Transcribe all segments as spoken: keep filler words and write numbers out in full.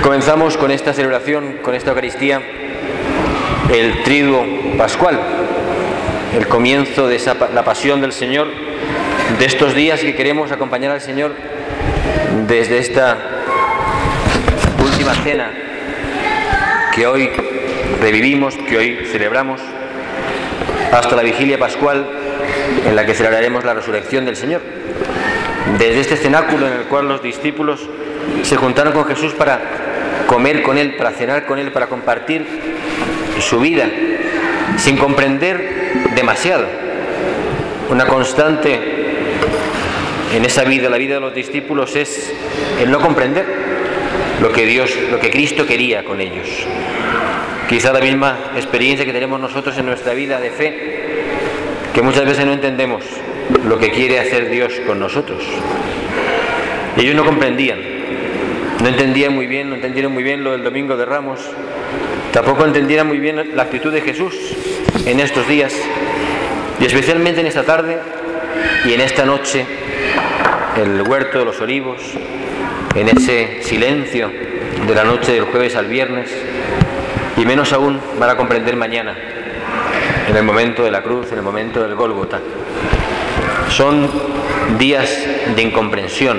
Comenzamos con esta celebración, con esta Eucaristía, el Triduo Pascual, el comienzo de esa, la pasión del Señor, de estos días que queremos acompañar al Señor desde esta última cena que hoy revivimos, que hoy celebramos, hasta la vigilia pascual en la que celebraremos la resurrección del Señor. Desde este cenáculo en el cual los discípulos se juntaron con Jesús para comer con Él, para cenar con Él, para compartir su vida, sin comprender demasiado. Una constante en esa vida, la vida de los discípulos, es el no comprender lo que Dios, lo que Cristo quería con ellos. Quizá la misma experiencia que tenemos nosotros en nuestra vida de fe, que muchas veces no entendemos lo que quiere hacer Dios con nosotros. Ellos no comprendían, no entendían muy bien, no entendieron muy bien lo del Domingo de Ramos, tampoco entendieron muy bien la actitud de Jesús en estos días, y especialmente en esta tarde y en esta noche, en el huerto de los olivos, en ese silencio de la noche del jueves al viernes, y menos aún van a comprender mañana, en el momento de la cruz, en el momento del Gólgota. Son días de incomprensión.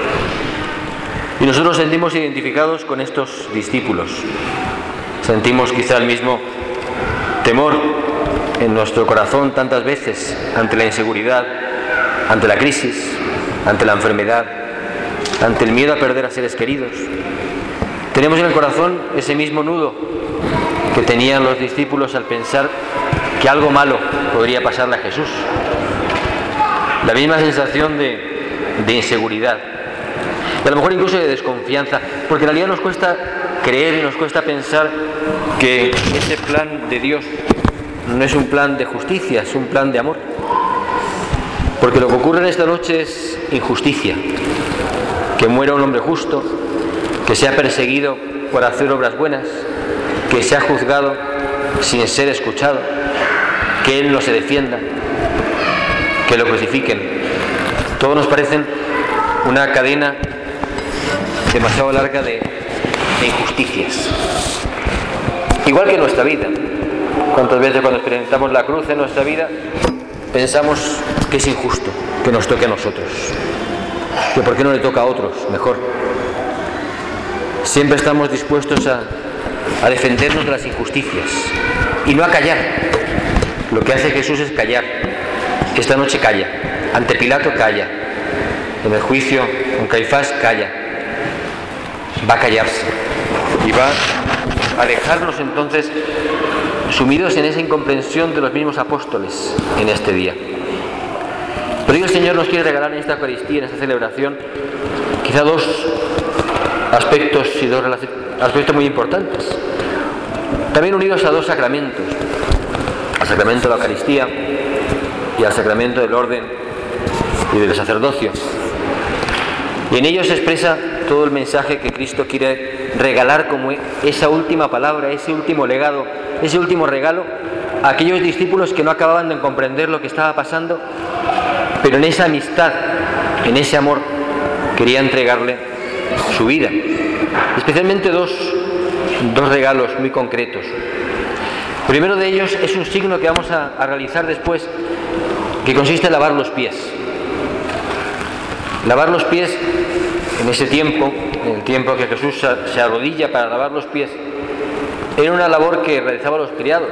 Y nosotros nos sentimos identificados con estos discípulos. Sentimos quizá el mismo temor en nuestro corazón tantas veces ante la inseguridad, ante la crisis, ante la enfermedad, ante el miedo a perder a seres queridos. Tenemos en el corazón ese mismo nudo que tenían los discípulos al pensar que algo malo podría pasarle a Jesús. La misma sensación de, de inseguridad, y a lo mejor incluso de desconfianza, porque en realidad nos cuesta creer y nos cuesta pensar que ese plan de Dios no es un plan de justicia, es un plan de amor. Porque lo que ocurre en esta noche es injusticia, que muera un hombre justo, que sea perseguido por hacer obras buenas, que sea juzgado sin ser escuchado, que Él no se defienda, que lo crucifiquen. Todo nos parecen una cadena demasiado larga de, de injusticias. Igual que en nuestra vida. ¿Cuántas veces cuando experimentamos la cruz en nuestra vida pensamos que es injusto que nos toque a nosotros? Que por qué no le toca a otros mejor. Siempre estamos dispuestos a, a defendernos de las injusticias y no a callar. Lo que hace Jesús es callar. Esta noche calla. Ante Pilato calla. En el juicio con Caifás calla. Va a callarse. Y va a dejarnos entonces sumidos en esa incomprensión de los mismos apóstoles en este día. Pero hoy el Señor nos quiere regalar en esta Eucaristía, en esta celebración, quizá dos aspectos y dos aspectos muy importantes. También unidos a dos sacramentos. Al sacramento de la Eucaristía y al sacramento del orden y del sacerdocio. Y en ellos se expresa todo el mensaje que Cristo quiere regalar como esa última palabra, ese último legado, ese último regalo a aquellos discípulos que no acababan de comprender lo que estaba pasando, pero en esa amistad, en ese amor, quería entregarle su vida. Especialmente dos, dos regalos muy concretos. El primero de ellos es un signo que vamos a, a realizar después, que consiste en lavar los pies. Lavar los pies en ese tiempo, en el tiempo que Jesús se arrodilla para lavar los pies, era una labor que realizaban los criados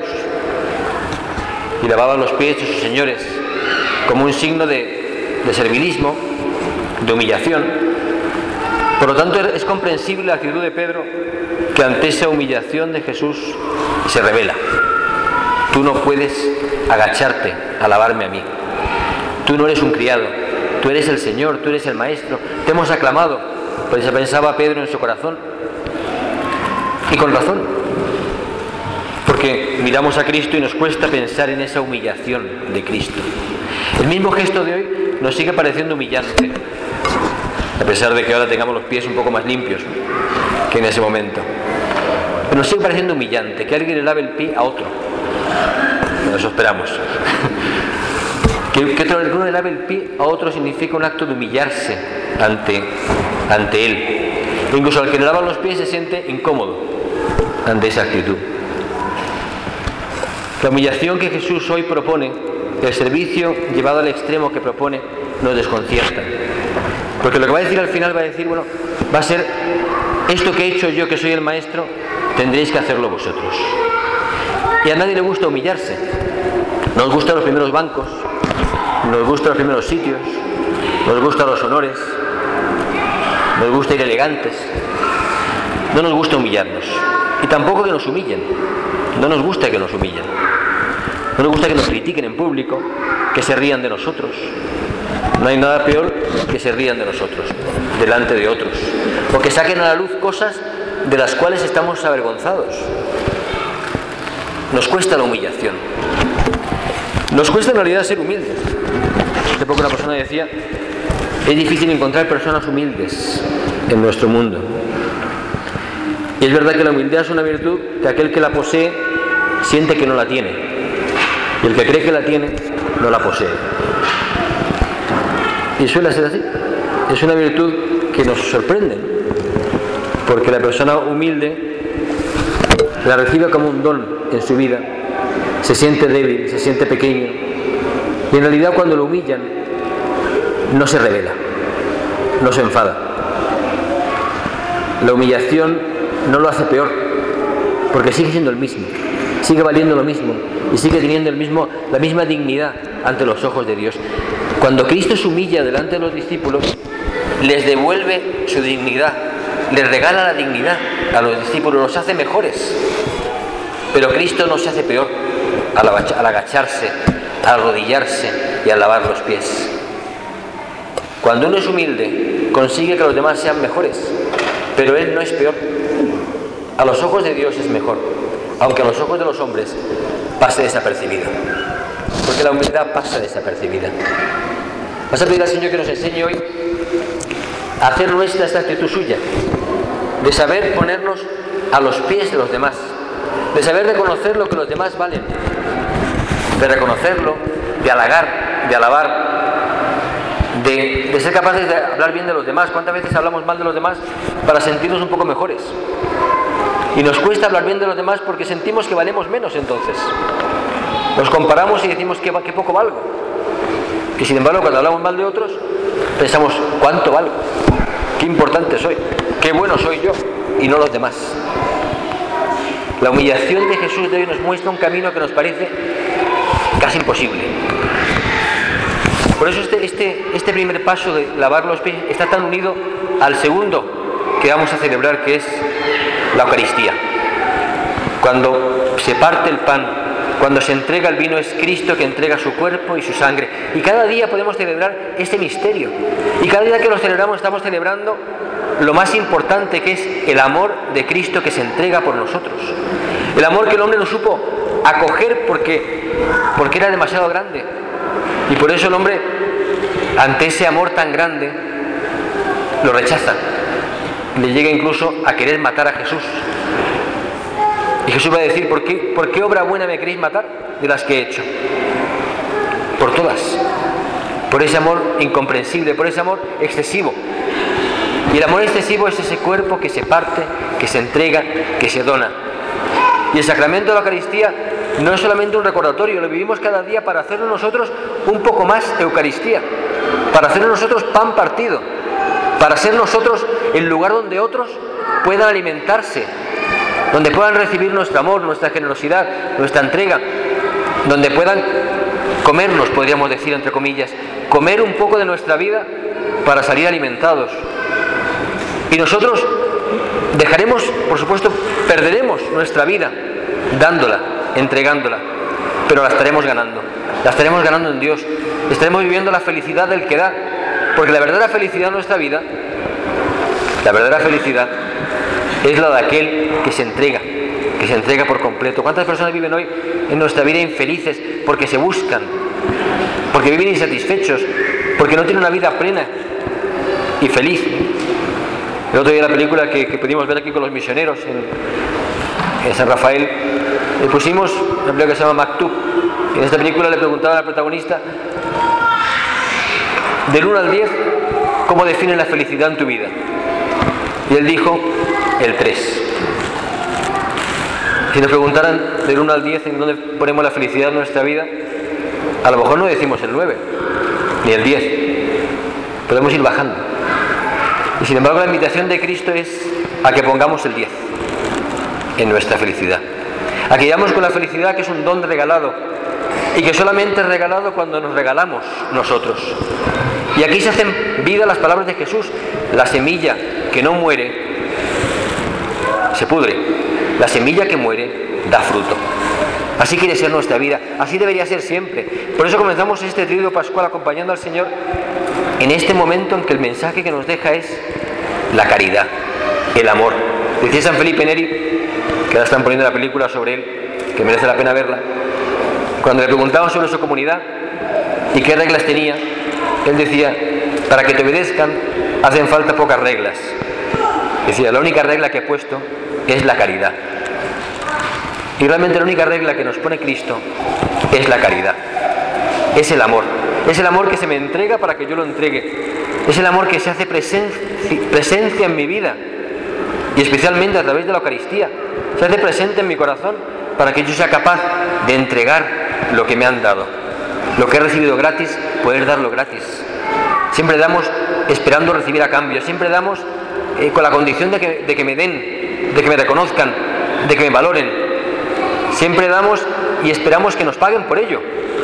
y lavaban los pies de sus señores como un signo de, de servilismo, de humillación. Por lo tanto, es comprensible la actitud de Pedro, que ante esa humillación de Jesús se revela. Tú no puedes agacharte a lavarme a mí. Tú no eres un criado, tú eres el Señor, tú eres el Maestro. Te hemos aclamado. Pues se pensaba Pedro en su corazón. Y con razón. Porque miramos a Cristo y nos cuesta pensar en esa humillación de Cristo. El mismo gesto de hoy nos sigue pareciendo humillante, a pesar de que ahora tengamos los pies un poco más limpios que en ese momento. Pero nos sigue pareciendo humillante que alguien le lave el pie a otro. Eso esperamos. Que, que otro, uno le lave el pie a otro significa un acto de humillarse ante, ante él. Incluso al que le lavan los pies se siente incómodo ante esa actitud. La humillación que Jesús hoy propone, el servicio llevado al extremo que propone, nos desconcierta. Porque lo que va a decir al final va a decir, bueno, va a ser, esto que he hecho yo, que soy el maestro, tendréis que hacerlo vosotros. Y a nadie le gusta humillarse. Nos gustan los primeros bancos, nos gustan los primeros sitios, nos gustan los honores, nos gusta ir elegantes. No nos gusta humillarnos. Y tampoco que nos humillen. No nos gusta que nos humillen. No nos gusta que nos critiquen en público, que se rían de nosotros. No hay nada peor que se rían de nosotros, delante de otros. O que saquen a la luz cosas de las cuales estamos avergonzados. Nos cuesta la humillación. Nos cuesta en realidad ser humildes. Hace poco una persona decía, es difícil encontrar personas humildes en nuestro mundo. Y es verdad que la humildad es una virtud que aquel que la posee siente que no la tiene. Y el que cree que la tiene, no la posee. Y suele ser así. Es una virtud que nos sorprende, porque la persona humilde la recibe como un don en su vida, se siente débil, se siente pequeño, y en realidad cuando lo humillan no se revela, no se enfada. La humillación no lo hace peor, porque sigue siendo el mismo, sigue valiendo lo mismo y sigue teniendo el mismo, la misma dignidad ante los ojos de Dios. Cuando Cristo se humilla delante de los discípulos, les devuelve su dignidad, les regala la dignidad a los discípulos, los hace mejores. Pero Cristo no se hace peor al agacharse, al arrodillarse y al lavar los pies. Cuando uno es humilde, consigue que los demás sean mejores, pero Él no es peor. A los ojos de Dios es mejor, aunque a los ojos de los hombres pase desapercibida. Porque la humildad pasa desapercibida. Vas a pedir al Señor que nos enseñe hoy a hacer nuestra esta actitud suya, de saber ponernos a los pies de los demás, de saber reconocer lo que los demás valen, de reconocerlo, de halagar, de alabar, de, de ser capaces de hablar bien de los demás. ¿Cuántas veces hablamos mal de los demás para sentirnos un poco mejores? Y nos cuesta hablar bien de los demás porque sentimos que valemos menos entonces. Nos comparamos y decimos que, que poco valgo. Y sin embargo, cuando hablamos mal de otros, pensamos, ¿cuánto valgo? ¿Qué importante soy? ¿Qué bueno soy yo? Y no los demás. La humillación de Jesús de hoy nos muestra un camino que nos parece casi imposible. Por eso este, este, este primer paso de lavar los pies está tan unido al segundo que vamos a celebrar, que es la Eucaristía. Cuando se parte el pan, cuando se entrega el vino, es Cristo que entrega su cuerpo y su sangre. Y cada día podemos celebrar este misterio. Y cada día que lo celebramos estamos celebrando lo más importante, que es el amor de Cristo que se entrega por nosotros. El amor que el hombre no supo acoger porque, porque era demasiado grande. Y por eso el hombre, ante ese amor tan grande, lo rechaza. Le llega incluso a querer matar a Jesús. Y Jesús va a decir, ¿por qué, ¿por qué obra buena me queréis matar de las que he hecho? Por todas. Por ese amor incomprensible, por ese amor excesivo. Y el amor excesivo es ese cuerpo que se parte, que se entrega, que se dona. Y el sacramento de la Eucaristía no es solamente un recordatorio, lo vivimos cada día para hacernos nosotros un poco más Eucaristía, para hacernos nosotros pan partido, para ser nosotros el lugar donde otros puedan alimentarse, donde puedan recibir nuestro amor, nuestra generosidad, nuestra entrega, donde puedan comernos, podríamos decir entre comillas, comer un poco de nuestra vida para salir alimentados. Y nosotros dejaremos, por supuesto, perderemos nuestra vida dándola, entregándola, pero la estaremos ganando, la estaremos ganando en Dios, estaremos viviendo la felicidad del que da, porque la verdadera felicidad en nuestra vida, la verdadera felicidad es la de aquel que se entrega, que se entrega por completo. ¿Cuántas personas viven hoy en nuestra vida infelices porque se buscan, porque viven insatisfechos, porque no tienen una vida plena y feliz? El otro día la película que, que pudimos ver aquí con los misioneros en, en San Rafael, le pusimos una película que se llama Maktub. En esta película le preguntaban al protagonista, del uno al diez, ¿cómo defines la felicidad en tu vida? Y él dijo el tres. Si nos preguntaran del uno al diez en dónde ponemos la felicidad en nuestra vida, a lo mejor no decimos el nueve, ni el diez. Podemos ir bajando. Y sin embargo la invitación de Cristo es a que pongamos el diez en nuestra felicidad. A que vivamos con la felicidad, que es un don regalado y que solamente es regalado cuando nos regalamos nosotros. Y aquí se hacen vida las palabras de Jesús: la semilla que no muere se pudre, la semilla que muere da fruto. Así quiere ser nuestra vida, así debería ser siempre. Por eso comenzamos este triduo pascual acompañando al Señor en este momento en que el mensaje que nos deja es la caridad, el amor. Decía San Felipe Neri, que ahora están poniendo la película sobre él, que merece la pena verla, cuando le preguntaban sobre su comunidad y qué reglas tenía, él decía: para que te obedezcan hacen falta pocas reglas. Decía: la única regla que he puesto es la caridad. Y realmente la única regla que nos pone Cristo es la caridad, es el amor. Es el amor que se me entrega para que yo lo entregue. Es el amor que se hace presencia, presencia en mi vida, y especialmente a través de la Eucaristía. Se hace presente en mi corazón para que yo sea capaz de entregar lo que me han dado. Lo que he recibido gratis, poder darlo gratis. Siempre damos esperando recibir a cambio. Siempre damos eh, con la condición de que, de que me den, de que me reconozcan, de que me valoren. Siempre damos y esperamos que nos paguen por ello.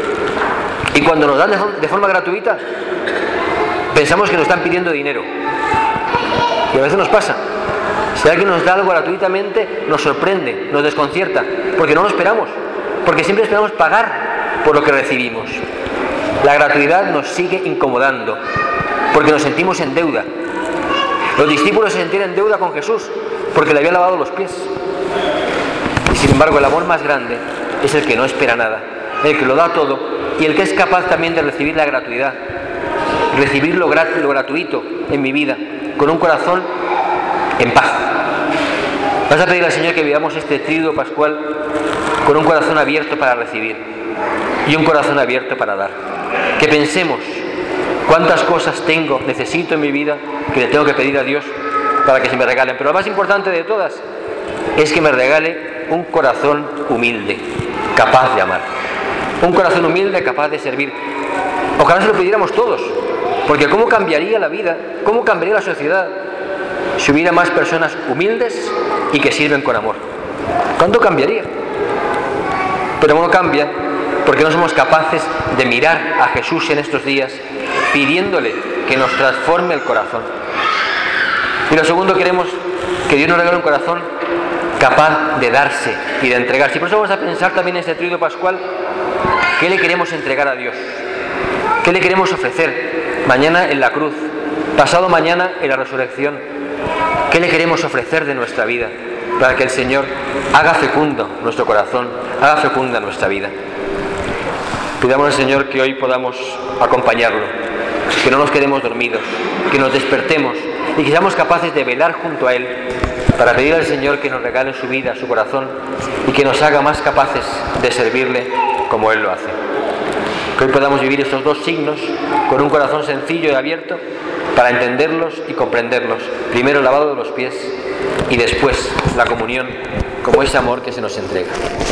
Y cuando nos dan de, de forma gratuita, pensamos que nos están pidiendo dinero. Y a veces nos pasa. Si alguien nos da algo gratuitamente, nos sorprende, nos desconcierta, porque no lo esperamos, porque siempre esperamos pagar por lo que recibimos. La gratuidad nos sigue incomodando, porque nos sentimos en deuda. Los discípulos se sentían en deuda con Jesús, porque le había lavado los pies. Y sin embargo, el amor más grande es el que no espera nada, el que lo da todo, y el que es capaz también de recibir la gratuidad, recibir lo, grat- lo gratuito en mi vida, con un corazón en paz. Vas a pedir al Señor que vivamos este triduo pascual con un corazón abierto para recibir y un corazón abierto para dar. Que pensemos cuántas cosas tengo, necesito en mi vida, que le tengo que pedir a Dios para que se me regalen. Pero lo más importante de todas es que me regale un corazón humilde, capaz de amar. Un corazón humilde, capaz de servir. Ojalá se lo pidiéramos todos, porque ¿cómo cambiaría la vida? ¿Cómo cambiaría la sociedad si hubiera más personas humildes y que sirven con amor? ¿Cuánto cambiaría? Pero no cambia porque no somos capaces de mirar a Jesús en estos días pidiéndole que nos transforme el corazón. Y lo segundo, queremos que Dios nos regale un corazón capaz de darse y de entregarse. Y por eso vamos a pensar también en este triduo pascual: ¿qué le queremos entregar a Dios? ¿Qué le queremos ofrecer mañana en la cruz, pasado mañana en la resurrección? ¿Qué le queremos ofrecer de nuestra vida para que el Señor haga fecundo nuestro corazón, haga fecunda nuestra vida? Pidamos al Señor que hoy podamos acompañarlo, que no nos quedemos dormidos, que nos despertemos y que seamos capaces de velar junto a Él para pedir al Señor que nos regale su vida, su corazón, y que nos haga más capaces de servirle como Él lo hace. Que hoy podamos vivir estos dos signos con un corazón sencillo y abierto para entenderlos y comprenderlos. Primero el lavado de los pies y después la comunión como ese amor que se nos entrega.